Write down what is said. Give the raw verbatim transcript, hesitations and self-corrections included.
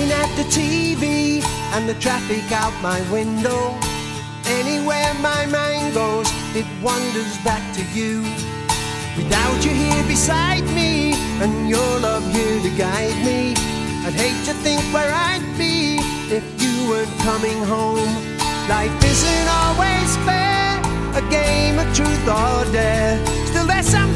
looking at the T V and the traffic out my window. Anywhere my mind goes, it wanders back to you. Without you here beside me and your love here to guide me, I'd hate to think where I'd be if you weren't coming home. Life isn't always fair, a game of truth or dare. Still there's some